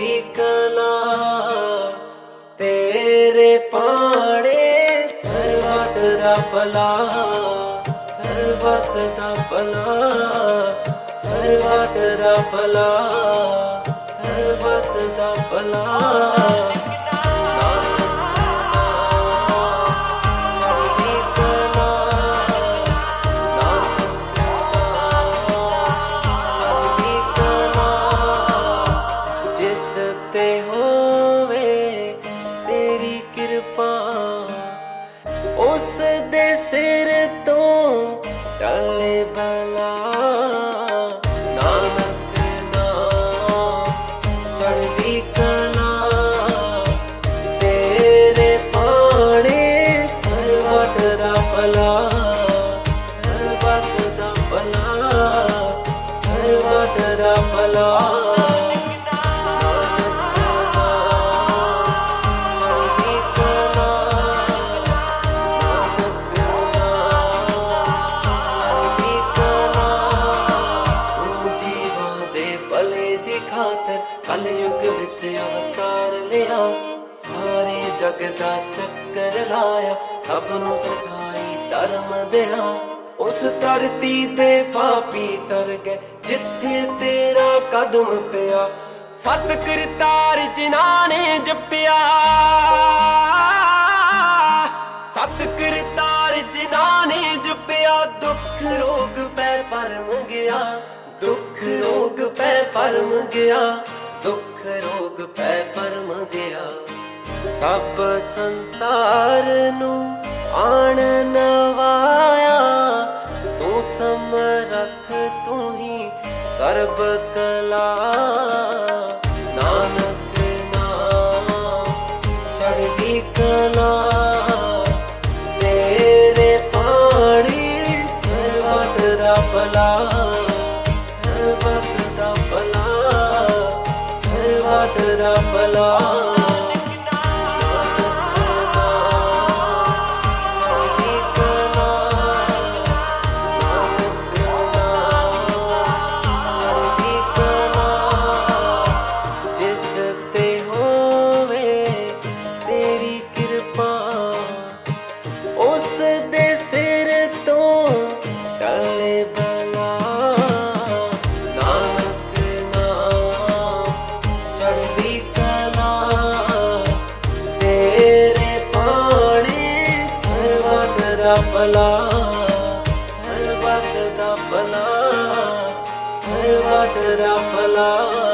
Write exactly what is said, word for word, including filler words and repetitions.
चढ़दी कला तेरे पाने सर्वत दा भला सर्वत दा भला सर्वत दा भला सर्वत दा भला उस दे सिर तो टले भला नानक नाम चढ़दी कला तेरे पाने सर्वत दा भला सर्वत दा भला सर्वत दा भला कलयुग विच अवतार लिया सारे जग दा चक्कर लाया सबनू सिखाई धर्म दिया उस धरती दे पापी तर गए जिथे तेरा कदम पिया सत करतार जिन्हां ने जपिया सत करतार जिन्हां ने जपिया दुख रोग पै परम गया दुख रोग पै परम गया दुख रोग पै परम गया सब संसार नू आण नवाया तू समरथ तू ही सर्ब कला नानक नाम चढ़दी कला तेरे पानी सर्वत दा भला सर्वत दा भला सर्वत दा भला भला सर्वत दा भला सर्वत दा भला।